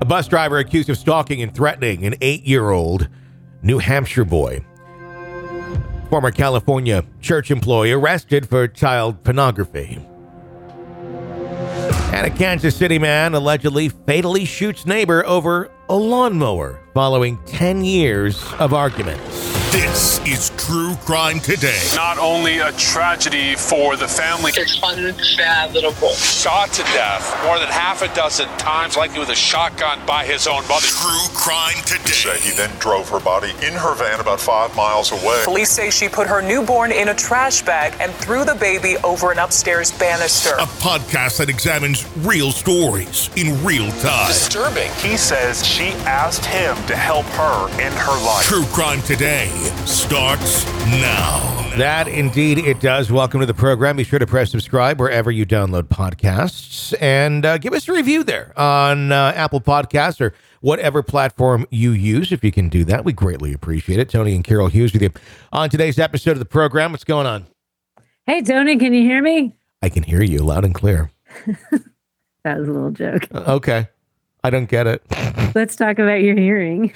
A bus driver accused of stalking and threatening an 8-year-old New Hampshire boy. Former California church employee arrested for child pornography. And a Kansas City man allegedly fatally shoots neighbor over a lawnmower following 10 years of arguments. This is True Crime Today. Not only a tragedy for the family. It's unfathomable. Shot to death more than half a dozen times, likely with a shotgun by his own mother. True Crime Today. He then drove her body in her van about 5 miles away. Police say she put her newborn in a trash bag and threw the baby over an upstairs banister. A podcast that examines real stories in real time. Disturbing. He says she asked him to help her in her life. True Crime Today starts now. That indeed it does. Welcome to the program. Be sure to press subscribe wherever you download podcasts and give us a review there on Apple Podcasts or whatever platform you use. If you can do that, we greatly appreciate it. Tony and Carol Hughes with you on today's episode of the program. What's going on? Hey, Tony, can you hear me? I can hear you loud and clear. That was a little joke. Okay. I don't get it. Let's talk about your hearing.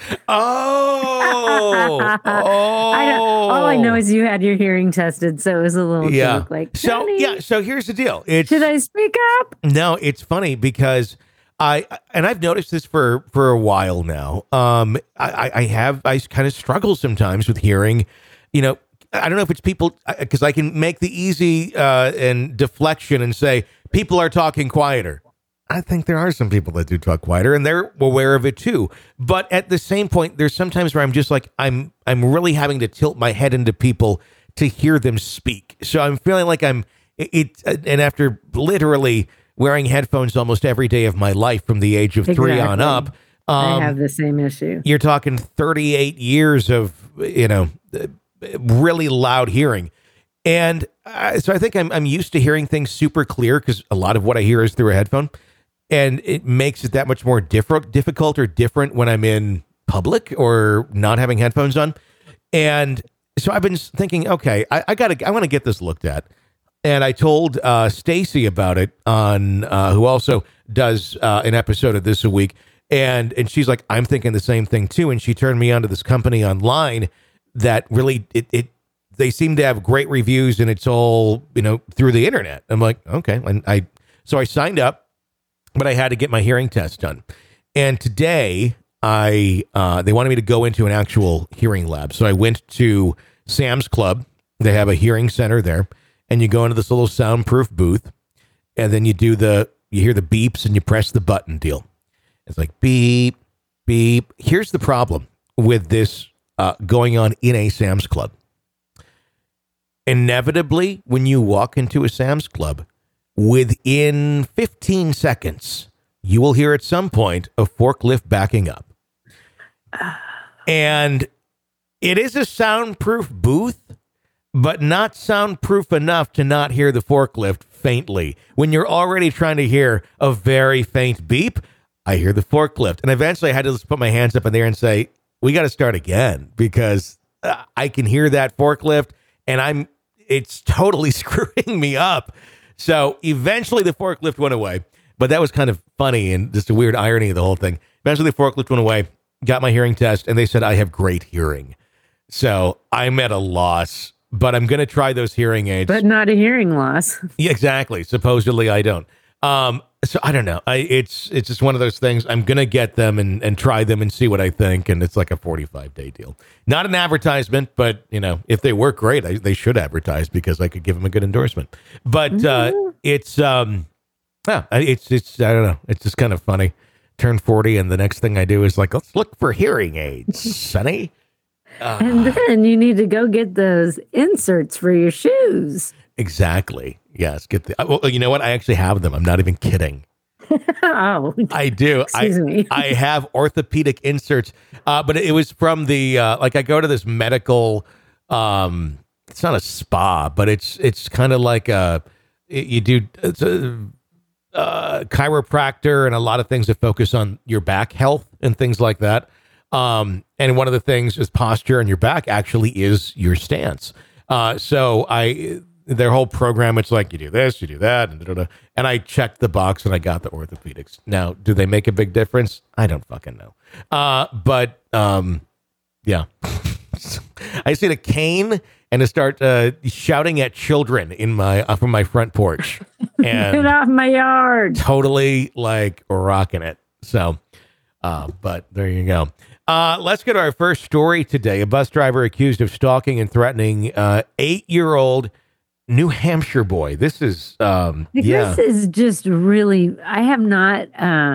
Oh. All I know is you had your hearing tested, so it was a little joke. Like, Tony, so here's the deal. Should I speak up? No, it's funny because I've noticed this for a while now. I kind of struggle sometimes with hearing, I don't know if it's people, because I can make the easy and deflection and say people are talking quieter. I think there are some people that do talk quieter, and they're aware of it too. But at the same point, there's sometimes where I'm just like, I'm really having to tilt my head into people to hear them speak. So I'm feeling like and after literally wearing headphones almost every day of my life from the age of 3 on up. I have the same issue. You're talking 38 years of, really loud hearing. And so I think I'm used to hearing things super clear because a lot of what I hear is through a headphone. And it makes it that much more difficult or different when I'm in public or not having headphones on. And so I've been thinking, okay, I want to get this looked at. And I told Stacy about it on who also does an episode of This a Week. And she's like, I'm thinking the same thing too. And she turned me on to this company online that really they seem to have great reviews, and it's all, through the internet. I'm like, okay. And so I signed up, but I had to get my hearing test done. And today they wanted me to go into an actual hearing lab. So I went to Sam's Club. They have a hearing center there, and you go into this little soundproof booth, and then you hear the beeps and you press the button deal. It's like beep, beep. Here's the problem with this going on in a Sam's Club. Inevitably, when you walk into a Sam's Club, within 15 seconds, you will hear at some point a forklift backing up. And it is a soundproof booth, but not soundproof enough to not hear the forklift faintly. When you're already trying to hear a very faint beep, I hear the forklift. And eventually I had to just put my hands up in there and say, we got to start again, because I can hear that forklift and it's totally screwing me up. So eventually the forklift went away, but that was kind of funny and just a weird irony of the whole thing. Eventually the forklift went away, got my hearing test, and they said I have great hearing. So I'm at a loss, but I'm going to try those hearing aids. But not a hearing loss. Yeah, exactly. Supposedly I don't. So I don't know. It's just one of those things. I'm going to get them and try them and see what I think. And it's like a 45-day deal. Not an advertisement, but if they work great, they should advertise, because I could give them a good endorsement. But it's I don't know. It's just kind of funny. Turn 40 and the next thing I do is like, let's look for hearing aids, Sonny. And then you need to go get those inserts for your shoes. Exactly. Yes. Well, you know what? I actually have them. I'm not even kidding. Oh, I do. Excuse me. I have orthopedic inserts, but it was from the, I go to this medical, it's not a spa, but it's kind of like it's a chiropractor and a lot of things that focus on your back health and things like that. And one of the things is posture, and your back actually is your stance. So their whole program, it's like, you do this, you do that, and I checked the box and I got the orthopedics. Now, do they make a big difference? I don't fucking know. But yeah. I see a cane and to start shouting at children from my front porch. And get off my yard. Totally like rocking it. So, but there you go. Let's get to our first story today. A bus driver accused of stalking and threatening 8-year-old New Hampshire boy. This is, This is just really, I have not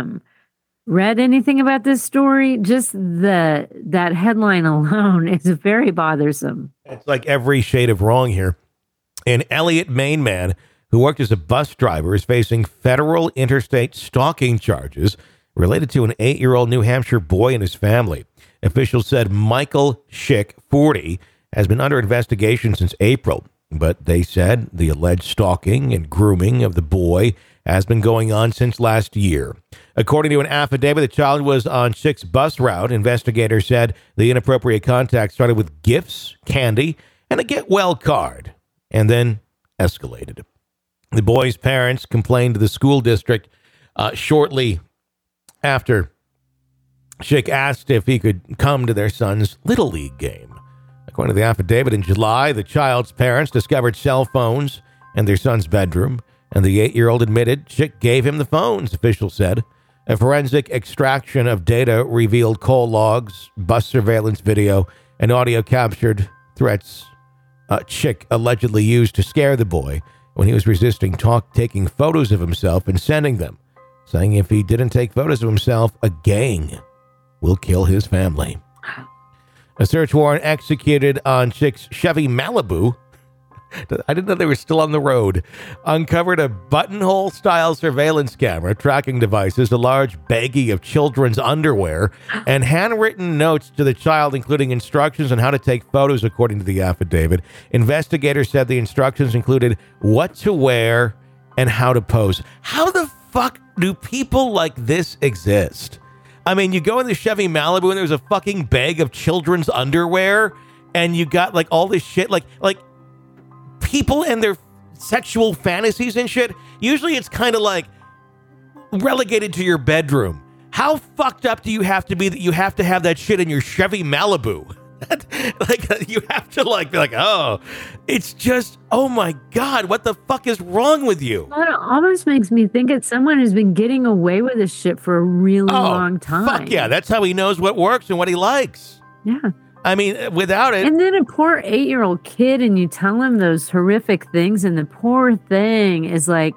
read anything about this story. Just that headline alone is very bothersome. It's like every shade of wrong here. An Elliott, Maine man who worked as a bus driver is facing federal interstate stalking charges related to an 8-year-old New Hampshire boy and his family. Officials said Michael Schick, 40, has been under investigation since April, but they said the alleged stalking and grooming of the boy has been going on since last year. According to an affidavit, the child was on Schick's bus route. Investigators said the inappropriate contact started with gifts, candy, and a get well card, and then escalated. The boy's parents complained to the school district shortly after Schick asked if he could come to their son's Little League game. According to the affidavit, in July, the child's parents discovered cell phones in their son's bedroom, and the 8-year-old admitted Schick gave him the phones, officials said. A forensic extraction of data revealed call logs, bus surveillance video, and audio captured threats Schick allegedly used to scare the boy when he was resisting taking photos of himself and sending them, saying if he didn't take photos of himself, a gang will kill his family. A search warrant executed on Schick's Chevy Malibu, I didn't know they were still on the road, uncovered a buttonhole-style surveillance camera, tracking devices, a large baggie of children's underwear, and handwritten notes to the child, including instructions on how to take photos, according to the affidavit. Investigators said the instructions included what to wear and how to pose. How the fuck do people like this exist? I mean, you go in the Chevy Malibu and there's a fucking bag of children's underwear, and you got like all this shit, like people and their sexual fantasies and shit. Usually it's kind of like relegated to your bedroom. How fucked up do you have to be that you have to have that shit in your Chevy Malibu? Like, you have to like be like, oh, it's just, oh my God, what the fuck is wrong with you? Well, it almost makes me think it's someone who's been getting away with this shit for a really long time. Fuck yeah, that's how he knows what works and what he likes. Yeah. I mean, without it. And then a poor 8-year-old kid, and you tell him those horrific things, and the poor thing is like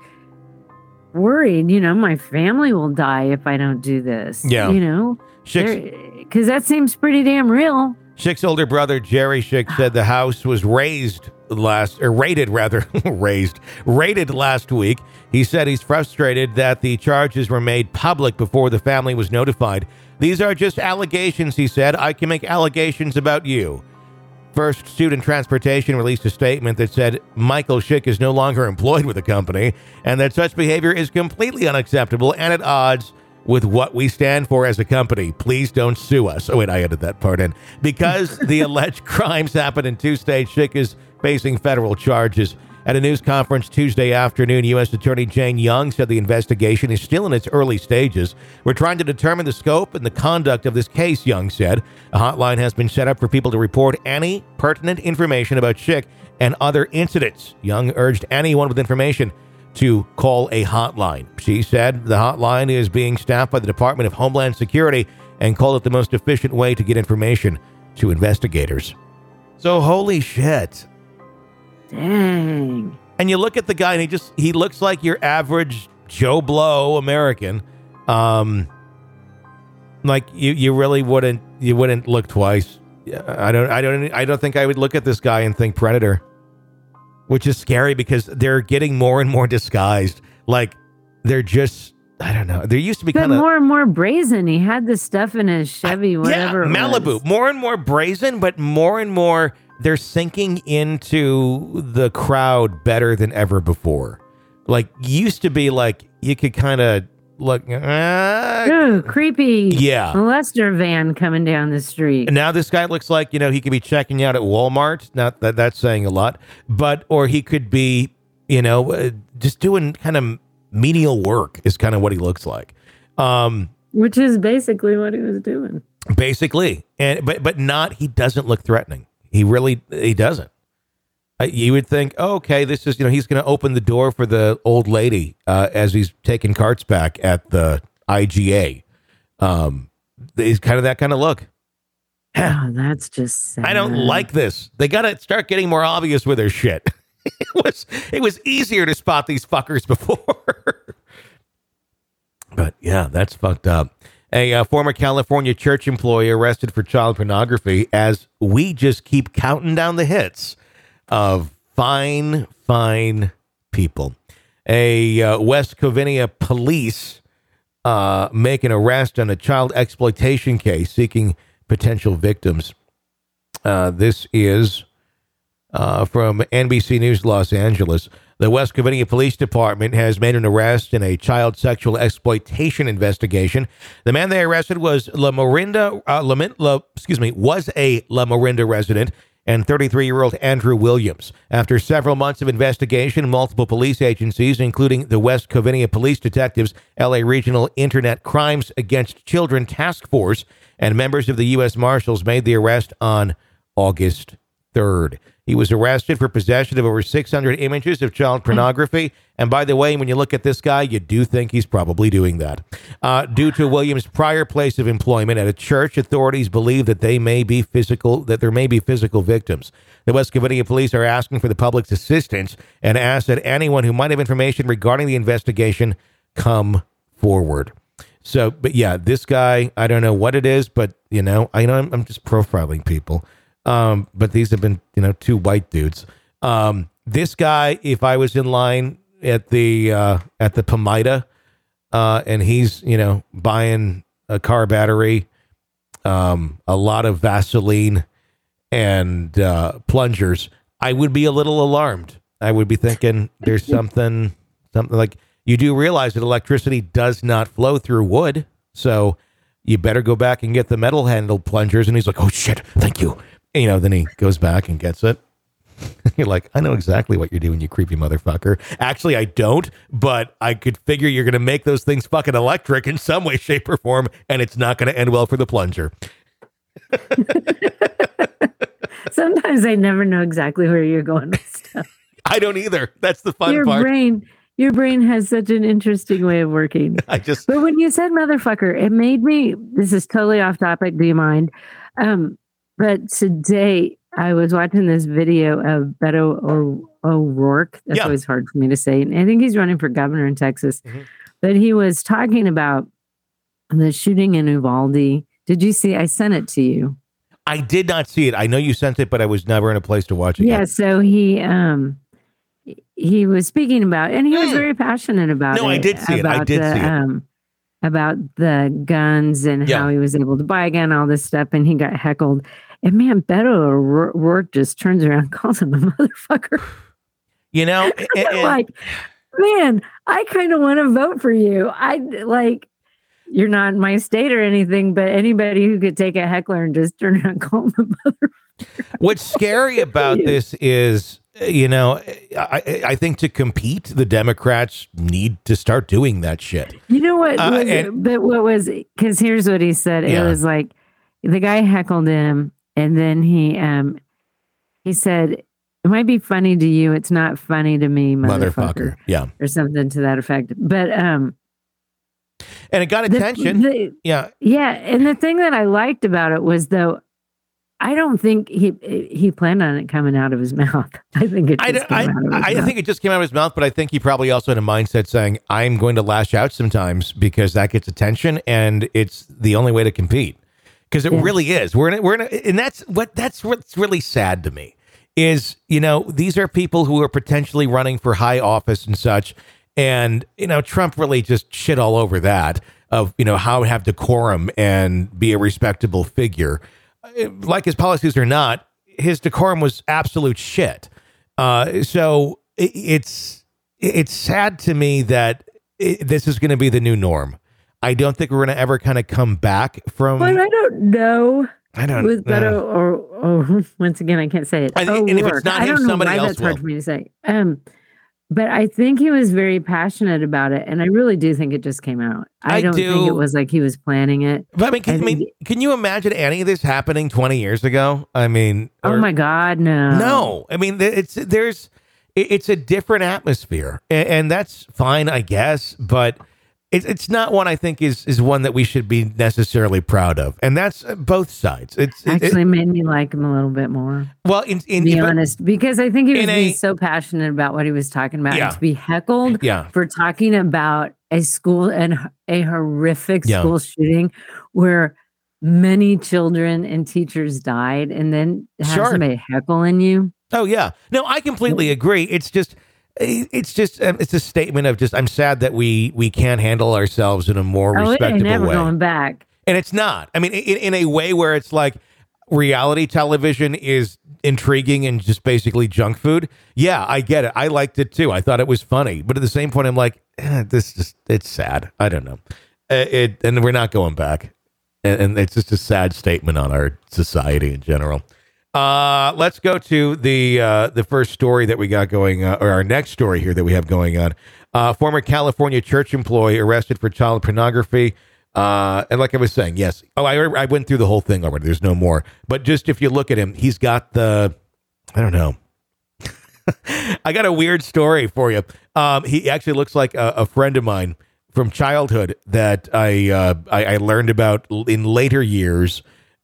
worried, my family will die if I don't do this. Yeah. Because that seems pretty damn real. Schick's older brother, Jerry Schick, said the house was raided last week. He said he's frustrated that the charges were made public before the family was notified. These are just allegations, he said. I can make allegations about you. First Student Transportation released a statement that said Michael Schick is no longer employed with the company and that such behavior is completely unacceptable and at odds with what we stand for as a company. Please don't sue us. Oh, wait, I added that part in. Because the alleged crimes happened in 2 states, Schick is facing federal charges. At a news conference Tuesday afternoon, U.S. Attorney Jane Young said the investigation is still in its early stages. We're trying to determine the scope and the conduct of this case, Young said. A hotline has been set up for people to report any pertinent information about Schick and other incidents. Young urged anyone with information to call a hotline. She said the hotline is being staffed by the Department of Homeland Security and called it the most efficient way to get information to investigators. So holy shit. Dang. And you look at the guy and he looks like your average Joe Blow American. Like you really wouldn't look twice. I don't think I would look at this guy and think Predator. Which is scary because they're getting more and more disguised. Like they're just, I don't know. There used to be kind of more and more brazen. He had this stuff in his Chevy, whatever. Yeah, Malibu. More and more brazen, but more and more they're sinking into the crowd better than ever before. Like used to be like you could kind of look. Ooh, creepy. Yeah. Molester van coming down the street. Now this guy looks like, he could be checking you out at Walmart. Not that that's saying a lot, or he could be, just doing kind of menial work is kind of what he looks like. Which is basically what he was doing. Basically. But not, he doesn't look threatening. He doesn't. You would think, okay, this is, he's going to open the door for the old lady as he's taking carts back at the IGA. He's kind of that kind of look. Oh, that's just sad. I don't like this. They got to start getting more obvious with their shit. It was easier to spot these fuckers before. But yeah, that's fucked up. A former California church employee arrested for child pornography as we just keep counting down the hits of fine people. A West Covina police make an arrest on a child exploitation case seeking potential victims. This is from NBC News Los Angeles. The West Covina Police Department has made an arrest in a child sexual exploitation investigation. The man they arrested was a La Morinda resident and 33-year-old Andrew Williams. After several months of investigation, multiple police agencies, including the West Covina Police Detectives, LA Regional Internet Crimes Against Children Task Force, and members of the U.S. Marshals made the arrest on August 3rd. He was arrested for possession of over 600 images of child pornography. And by the way, when you look at this guy, you do think he's probably doing that. Due to Williams' prior place of employment at a church, authorities believe that there may be physical victims. The West Covina police are asking for the public's assistance and ask that anyone who might have information regarding the investigation come forward. So, but yeah, this guy, I don't know what it is, but I'm just profiling people. But these have been, two white dudes. This guy, if I was in line at the Pomida, and he's, buying a car battery, a lot of Vaseline and, plungers, I would be a little alarmed. I would be thinking there's something like, you do realize that electricity does not flow through wood. So you better go back and get the metal handled plungers. And he's like, oh shit, thank you. And, then he goes back and gets it. You're like, I know exactly what you're doing, you creepy motherfucker. Actually, I don't, but I could figure you're going to make those things fucking electric in some way, shape, or form, and it's not going to end well for the plunger. Sometimes I never know exactly where you're going with stuff. I don't either. That's the fun part. Your brain has such an interesting way of working. But when you said motherfucker, it made me, this is totally off topic, do you mind? But today I was watching this video of Beto O'Rourke. That's always hard for me to say. And I think he's running for governor in Texas. Mm-hmm. But he was talking about the shooting in Uvalde. Did you see? I sent it to you. I did not see it. I know you sent it, but I was never in a place to watch it. Yeah, so he was speaking about, and he was very passionate about it. No, I did see it. I did see it. About the guns and how he was able to buy a gun, all this stuff, and he got heckled. And man, Beto O'Rourke just turns around and calls him a motherfucker. And like, man, I kind of want to vote for you. You're not in my state or anything, but anybody who could take a heckler and just turn around and call him a motherfucker. What's scary about this is, I think to compete, the Democrats need to start doing that shit. You know what? Because here's what he said. It was like the guy heckled him, and then he said, "It might be funny to you. It's not funny to me, motherfucker." Yeah, or something to that effect. But and it got attention. Yeah. And the thing that I liked about it was, though, I don't think he planned on it coming out of his mouth. I think it just came out of his mouth. I think it just came out of his mouth, but I think he probably also had a mindset saying, I'm going to lash out sometimes because that gets attention and it's the only way to compete. Because it really is. And that's what's really sad to me is, these are people who are potentially running for high office and such. And, Trump really just shit all over that of, how to have decorum and be a respectable figure. Like his policies or not, his decorum was absolute shit. So it's sad to me that this is going to be the new norm. I don't think we're going to ever kind of come back from. But I don't know. I don't with Beto or once again, I can't say it. And if it's not him, somebody else will. That's hard for me to say. But I think he was very passionate about it, and I really do think it just came out. I don't think it was like he was planning it. But can you imagine any of this happening 20 years ago? I mean, oh my God, no. No, I mean, it's a different atmosphere, and that's fine, I guess, but it's not one I think is one that we should be necessarily proud of, and that's both sides. It made me like him a little bit more. Well, to be honest, because I think he was being so passionate about what he was talking about, and to be heckled for talking about a school and a horrific school shooting where many children and teachers died, and then have somebody heckling you. Oh yeah, no, I completely agree. It's a statement of just, I'm sad that we can't handle ourselves in a more respectable it ain't never way. Going back. And it's not. I mean, in a way where it's like reality television is intriguing and just basically junk food. Yeah, I get it. I liked it too. I thought it was funny. But at the same point, I'm like, it's sad. I don't know. And we're not going back. And it's just a sad statement on our society in general. Let's go to the first story that we got going, or our next story here that we have going on. Former California church employee arrested for child pornography. And like I was saying, yes. Oh, I went through the whole thing already. There's no more. But just if you look at him, he's got I don't know. I got a weird story for you. He actually looks like a friend of mine from childhood that I learned about in later years.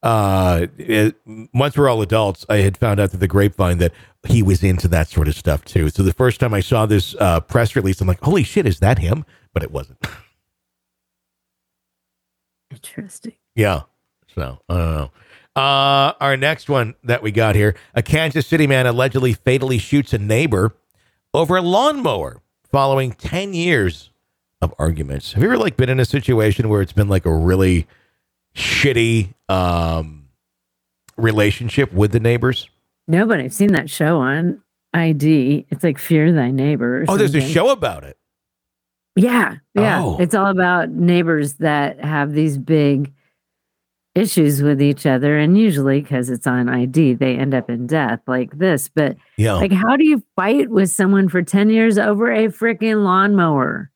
Once we're all adults, I had found out through the grapevine that he was into that sort of stuff too. So the first time I saw this press release, I'm like, holy shit, is that him? But it wasn't. Interesting. Yeah. So, I don't know. Our next one that we got here, a Kansas City man allegedly fatally shoots a neighbor over a lawnmower following 10 years of arguments. Have you ever been in a situation where it's been like a really shitty relationship with the neighbors? No, but I've seen that show on ID. It's like Fear Thy Neighbor. Oh, there's a show about it. Yeah. Oh. It's all about neighbors that have these big issues with each other, and usually because it's on ID, they end up in death like this. But how do you fight with someone for 10 years over a freaking lawnmower?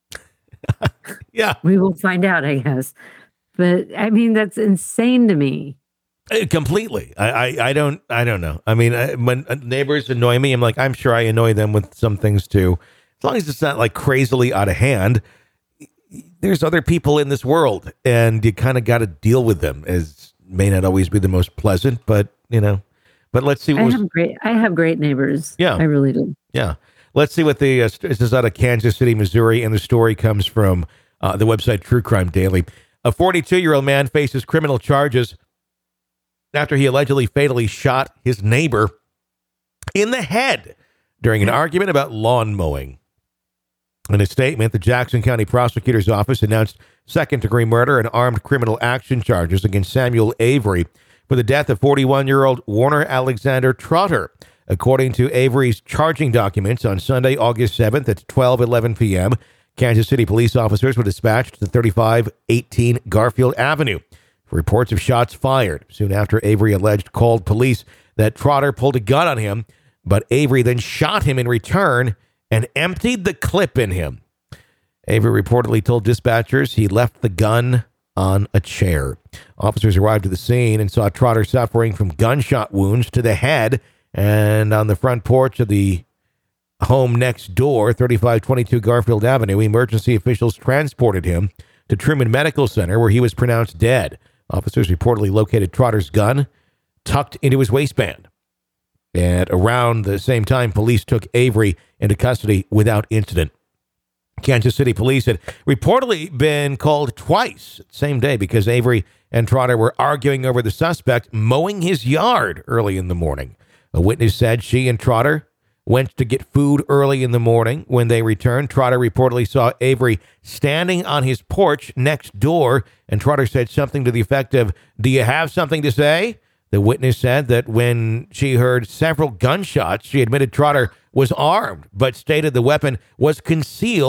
Yeah, we will find out, I guess. But I mean, that's insane to me. Completely. I don't know. I mean, when neighbors annoy me, I'm like, I'm sure I annoy them with some things too. As long as it's not like crazily out of hand, there's other people in this world, and you kind of got to deal with them. As may not always be the most pleasant, but But let's see. I have great neighbors. Yeah, I really do. Yeah. Let's see what this is out of Kansas City, Missouri, and the story comes from the website True Crime Daily. A 42-year-old man faces criminal charges after he allegedly fatally shot his neighbor in the head during an argument about lawn mowing. In a statement, the Jackson County Prosecutor's Office announced second-degree murder and armed criminal action charges against Samuel Avery for the death of 41-year-old Warner Alexander Trotter. According to Avery's charging documents, on Sunday, August 7th at 12:11 p.m., Kansas City police officers were dispatched to 3518 Garfield Avenue for reports of shots fired. Soon after, Avery called police that Trotter pulled a gun on him, but Avery then shot him in return and emptied the clip in him. Avery reportedly told dispatchers he left the gun on a chair. Officers arrived at the scene and saw Trotter suffering from gunshot wounds to the head, and on the front porch of the home next door, 3522 Garfield Avenue, emergency officials transported him to Truman Medical Center, where he was pronounced dead. Officers reportedly located Trotter's gun tucked into his waistband. And around the same time, police took Avery into custody without incident. Kansas City police had reportedly been called twice the same day because Avery and Trotter were arguing over the suspect mowing his yard early in the morning. A witness said she and Trotter went to get food early in the morning. When they returned, Trotter reportedly saw Avery standing on his porch next door, and Trotter said something to the effect of, "Do you have something to say?" The witness said that when she heard several gunshots, she admitted Trotter was armed, but stated the weapon was concealed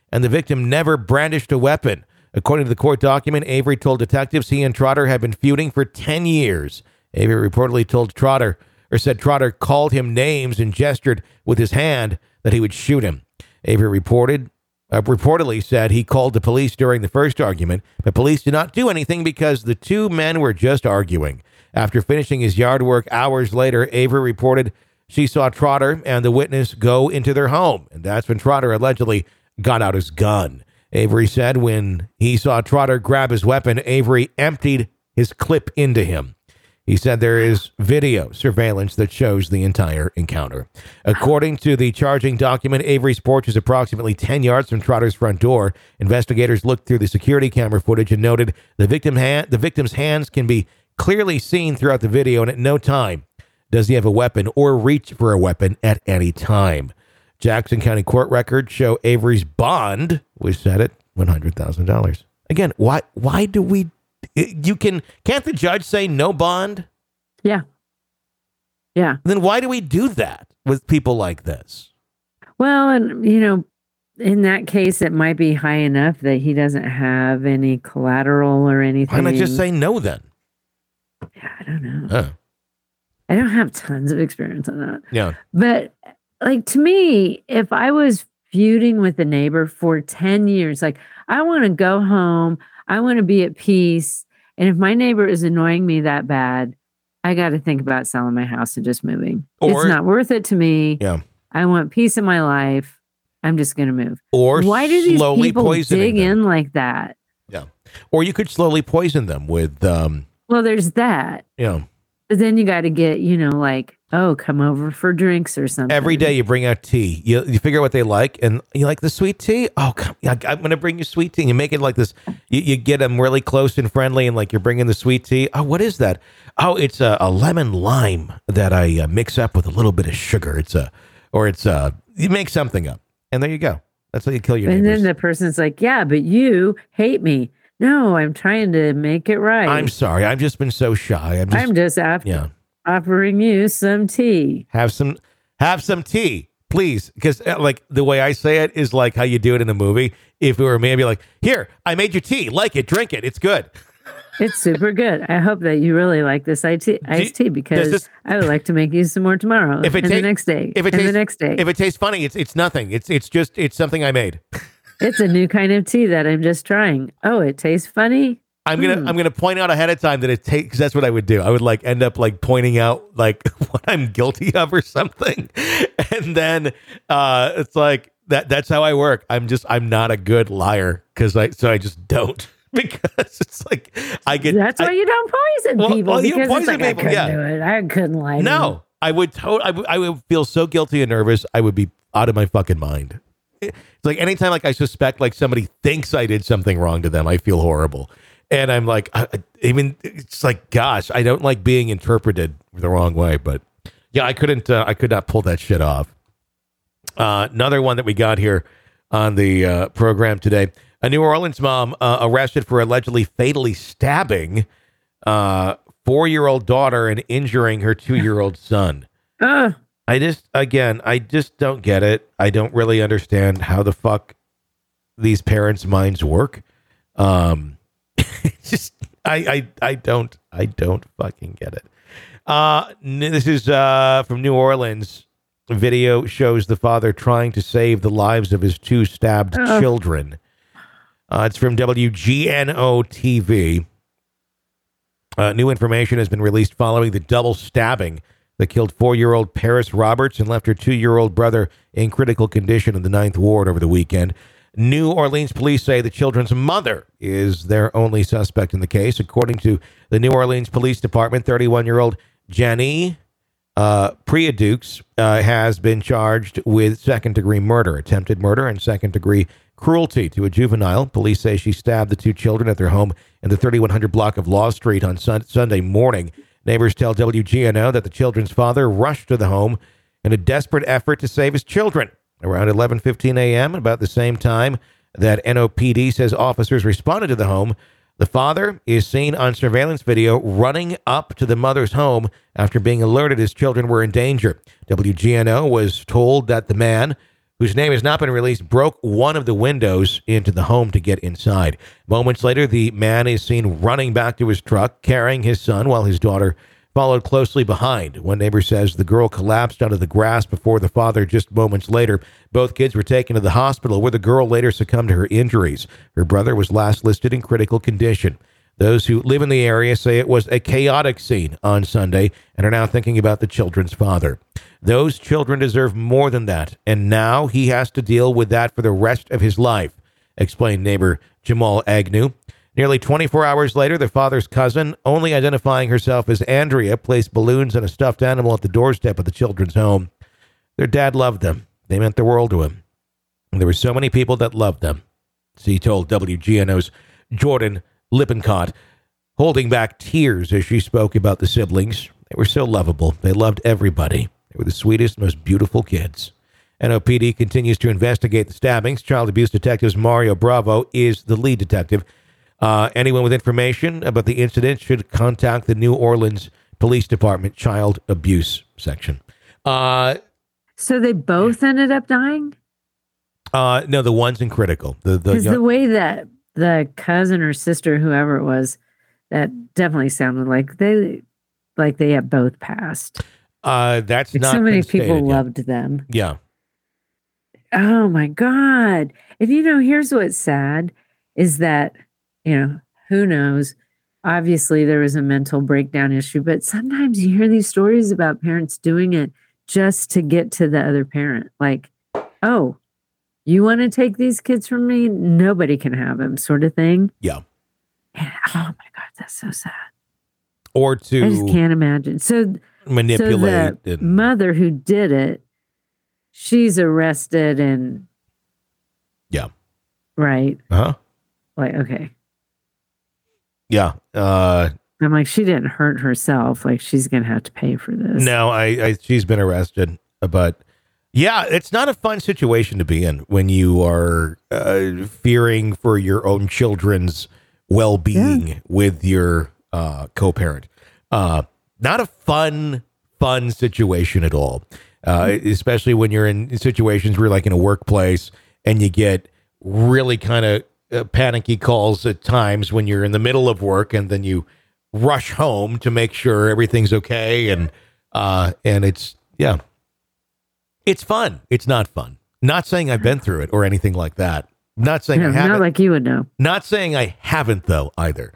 and the victim never brandished a weapon. According to the court document, Avery told detectives he and Trotter had been feuding for 10 years. Avery reportedly said Trotter called him names and gestured with his hand that he would shoot him. Avery reportedly said he called the police during the first argument, but police did not do anything because the two men were just arguing. After finishing his yard work hours later, Avery reported she saw Trotter and the witness go into their home, and that's when Trotter allegedly got out his gun. Avery said when he saw Trotter grab his weapon, Avery emptied his clip into him. He said there is video surveillance that shows the entire encounter. According to the charging document, Avery's porch is approximately 10 yards from Trotter's front door. Investigators looked through the security camera footage and noted the victim's hands can be clearly seen throughout the video, and at no time does he have a weapon or reach for a weapon at any time. Jackson County court records show Avery's bond was set at $100,000. Again, why do we... Can't the judge say no bond? Yeah. Yeah. Then why do we do that with people like this? Well, and in that case, it might be high enough that he doesn't have any collateral or anything. Why not just say no then? Yeah, I don't know. I don't have tons of experience on that. Yeah. But to me, if I was feuding with a neighbor for 10 years, I want to go home. I want to be at peace. And if my neighbor is annoying me that bad, I got to think about selling my house and just moving. It's not worth it to me. Yeah. I want peace in my life. I'm just going to move. Or why do these people dig them in like that? Yeah. Or you could slowly poison them with... Well, there's that. Yeah. But then you got to get, come over for drinks or something. Every day you bring out tea. You figure out what they like, and you like the sweet tea? Oh, come, I'm going to bring you sweet tea. And you make it like this. You get them really close and friendly, and you're bringing the sweet tea. Oh, what is that? Oh, it's a lemon lime that I mix up with a little bit of sugar. You make something up, and there you go. That's how you kill your neighbors. And then the person's like, yeah, but you hate me. No, I'm trying to make it right. I'm sorry. I've just been so shy. I'm just offering you some tea. Have some tea, please. Because the way I say it is like how you do it in a movie. If it were me, I'd be like, here, I made your tea. Like it, drink it. It's good. It's super good. I hope that you really like this iced tea because I would like to make you some more tomorrow. The next day. If it tastes funny, it's nothing. It's something I made. It's a new kind of tea that I'm just trying. Oh, it tastes funny. I'm gonna point out ahead of time that it tastes, because that's what I would do. I would end up pointing out what I'm guilty of or something, and then it's that's how I work. I'm not a good liar so I just don't. Because it's I get. That's why you don't poison people. Well, because poison it's people. I couldn't do it. I couldn't lie. No, I would. I would feel so guilty and nervous. I would be out of my fucking mind. It's anytime I suspect somebody thinks I did something wrong to them, I feel horrible. And I'm it's gosh, I don't like being interpreted the wrong way. But yeah, I could not pull that shit off. Another one that we got here on the program today. A New Orleans mom arrested for allegedly fatally stabbing 4-year-old daughter and injuring her 2-year-old son. I just don't get it. I don't really understand how the fuck these parents' minds work. I don't fucking get it. This is from New Orleans. Video shows the father trying to save the lives of his 2 stabbed children. It's from WGNO TV. New information has been released following the double stabbing that killed 4-year-old Paris Roberts and left her 2-year-old brother in critical condition in the 9th Ward over the weekend. New Orleans police say the children's mother is their only suspect in the case. According to the New Orleans Police Department, 31-year-old Janie Priadux has been charged with second-degree murder, attempted murder, and second-degree cruelty to a juvenile. Police say she stabbed the 2 children at their home in the 3100 block of Law Street on Sunday morning. Neighbors tell WGNO that the children's father rushed to the home in a desperate effort to save his children. Around 11:15 a.m., about the same time that NOPD says officers responded to the home, the father is seen on surveillance video running up to the mother's home after being alerted his children were in danger. WGNO was told that the man, whose name has not been released, broke one of the windows into the home to get inside. Moments later, the man is seen running back to his truck, carrying his son, while his daughter followed closely behind. One neighbor says the girl collapsed out of the grass before the father just moments later. Both kids were taken to the hospital, where the girl later succumbed to her injuries. Her brother was last listed in critical condition. Those who live in the area say it was a chaotic scene on Sunday and are now thinking about the children's father. Those children deserve more than that, and now he has to deal with that for the rest of his life, explained neighbor Jamal Agnew. Nearly 24 hours later, the father's cousin, only identifying herself as Andrea, placed balloons and a stuffed animal at the doorstep of the children's home. Their dad loved them. They meant the world to him. And there were so many people that loved them, she told WGNO's Jordan Lippincott, holding back tears as she spoke about the siblings. They were so lovable. They loved everybody. They were the sweetest, most beautiful kids. NOPD continues to investigate the stabbings. Child abuse detectives Mario Bravo is the lead detective. Anyone with information about the incident should contact the New Orleans Police Department Child Abuse Section. So they both ended up dying? No, the one's in critical. The way that the cousin or sister, whoever it was, that definitely sounded like they had both passed. That's like not so many people stated, loved them. Yeah. Oh my God. And here's what's sad is that, who knows? Obviously there was a mental breakdown issue, but sometimes you hear these stories about parents doing it just to get to the other parent. Like, oh, you want to take these kids from me? Nobody can have them, sort of thing. Yeah. And, oh my God, that's so sad. Or to I just can't imagine. So manipulate. So the mother who did it, she's arrested and yeah. Right. Uh-huh. Like, okay. Yeah. I'm like, she didn't hurt herself. Like, she's going to have to pay for this. No, she's been arrested. But yeah, it's not a fun situation to be in when you are fearing for your own children's well-being with your co-parent. Not a fun situation at all. Especially when you're in situations where you're like in a workplace and you get really kind of panicky calls at times when you're in the middle of work and then you rush home to make sure everything's okay. And it's, yeah, it's fun. It's not fun. Not saying I've been through it or anything like that. Not saying I haven't. Not like you would know. Not saying I haven't though either.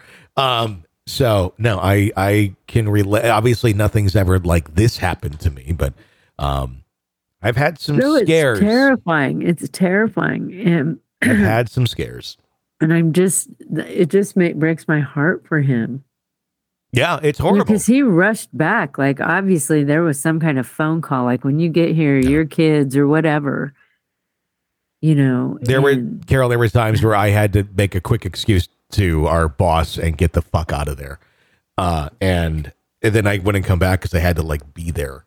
So no, I can relate. Obviously nothing's ever like this happened to me, but I've had some scares. It's terrifying. And I've had some scares. And it just breaks my heart for him. Yeah, it's horrible. Because he rushed back. Like, obviously there was some kind of phone call. Like, when you get here, your kids or whatever, There were times where I had to make a quick excuse to our boss and get the fuck out of there. And then I wouldn't come back because I had to like be there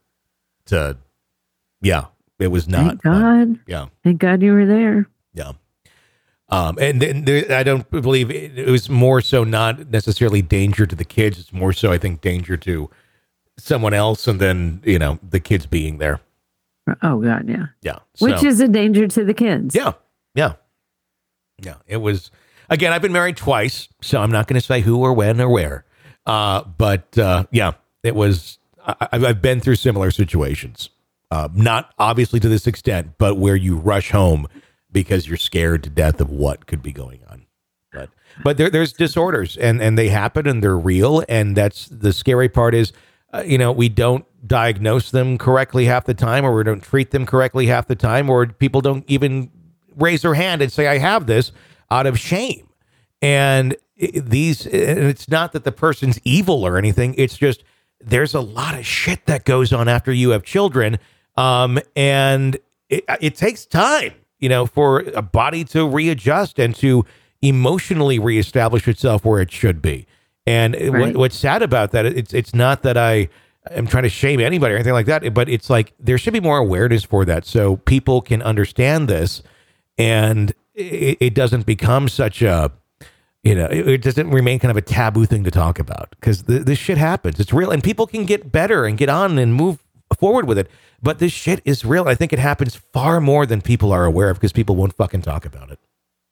it was not Thank God. Fun. Yeah. Thank God you were there. Yeah. And then I don't believe it was more so not necessarily danger to the kids. It's more so, I think, danger to someone else. And then, the kids being there. Oh God. Yeah. Yeah. Which is a danger to the kids. Yeah. Yeah. Yeah. It was, again, I've been married twice, so I'm not going to say who or when or where. But it was, I've been through similar situations. Not obviously to this extent, but where you rush home because you're scared to death of what could be going on. But there's disorders and they happen and they're real. And that's the scary part is, we don't diagnose them correctly half the time, or we don't treat them correctly half the time, or people don't even raise their hand and say, I have this, out of shame. And it's not that the person's evil or anything. It's just, there's a lot of shit that goes on after you have children. And it takes time, for a body to readjust and to emotionally reestablish itself where it should be. And right. What's sad about that, it's not that I am trying to shame anybody or anything like that, but it's like there should be more awareness for that so people can understand this and it doesn't become such a, it doesn't remain kind of a taboo thing to talk about because this shit happens. It's real and people can get better and get on and move forward with it. But this shit is real. I think it happens far more than people are aware of because people won't fucking talk about it.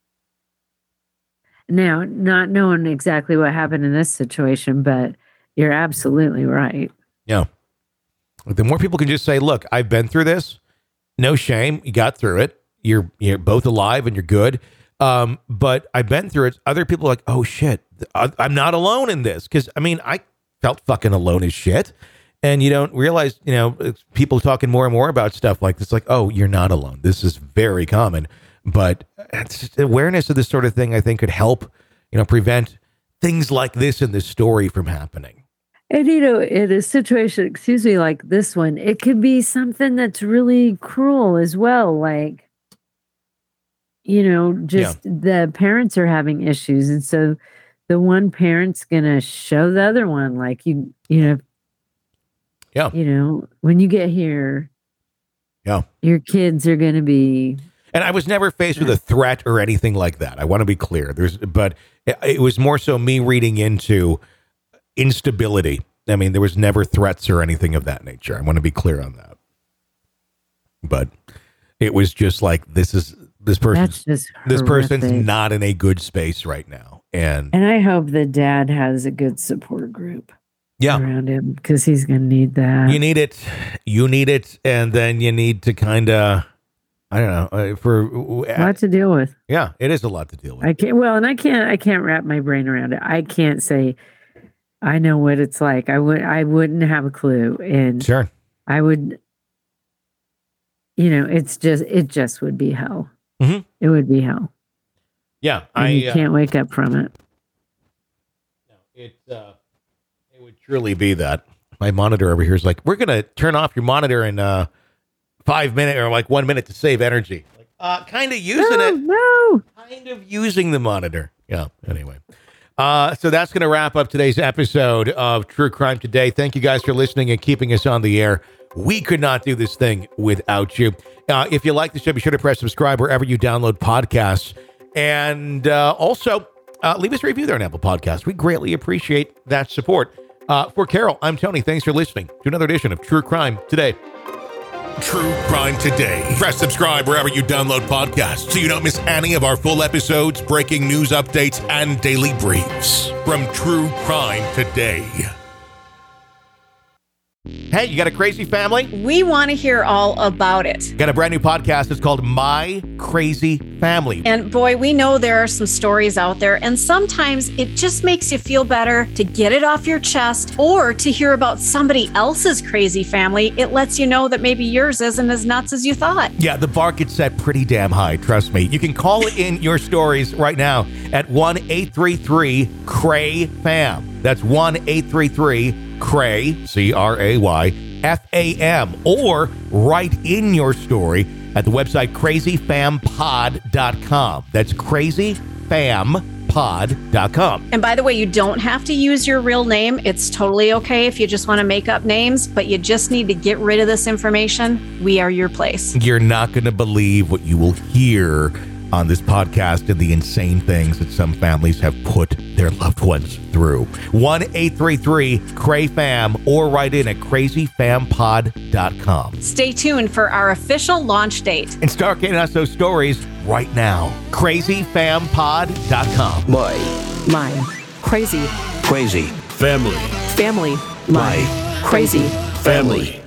Now, not knowing exactly what happened in this situation, but you're absolutely right. Yeah. The more people can just say, look, I've been through this. No shame. You got through it. You're both alive and you're good. But I've been through it. Other people are like, oh shit, I'm not alone in this. Cause I mean, I felt fucking alone as shit. And you don't realize, people talking more and more about stuff like this, like, oh, you're not alone. This is very common, but awareness of this sort of thing, I think could help, prevent things like this in this story from happening. And, in a situation, like this one, it could be something that's really cruel as well. Like, the parents are having issues. And so the one parent's going to show the other one, like, yeah. When you get here, your kids are going to be. And I was never faced with a threat or anything like that. I want to be clear. But it was more so me reading into instability. I mean, there was never threats or anything of that nature. I want to be clear on that. But it was just like, this person's not in a good space right now. And I hope the dad has a good support group around him, because he's going to need that. You need it. And then you need to kind of, I don't know, for a lot to deal with. Yeah, it is a lot to deal with. I can't wrap my brain around it. I can't say I know what it's like. I wouldn't have a clue. And sure, I would, it just would be hell. Mm-hmm. It would be hell. Yeah. You can't wake up from it. No, it would truly be that. My monitor over here is like, we're going to turn off your monitor in 5 minutes or like 1 minute to save energy. Like, kind of using it. No. Kind of using the monitor. Yeah. Anyway. So that's going to wrap up today's episode of True Crime Today. Thank you guys for listening and keeping us on the air. We could not do this thing without you. If you like the show, be sure to press subscribe wherever you download podcasts. And also, leave us a review there on Apple Podcasts. We greatly appreciate that support. For Carol, I'm Tony. Thanks for listening to another edition of True Crime Today. True Crime Today. Press subscribe wherever you download podcasts so you don't miss any of our full episodes, breaking news updates, and daily briefs from True Crime Today. Hey, you got a crazy family? We want to hear all about it. Got a brand new podcast. It's called My Crazy Family. And boy, we know there are some stories out there, and sometimes it just makes you feel better to get it off your chest or to hear about somebody else's crazy family. It lets you know that maybe yours isn't as nuts as you thought. Yeah, the bar gets set pretty damn high, trust me. You can call in your stories right now at 1-833-CRAY-FAM. That's 1-833-CRAY, CRAY-FAM, or write in your story at the website crazyfampod.com. That's crazyfampod.com. And by the way, you don't have to use your real name. It's totally okay if you just want to make up names, but you just need to get rid of this information. We are your place. You're not going to believe what you will hear on this podcast and the insane things that some families have put their loved ones through. 1-833-CRAY-FAM or write in at crazyfampod.com. Stay tuned for our official launch date. And start getting us those stories right now. crazyfampod.com. My crazy family. My crazy family.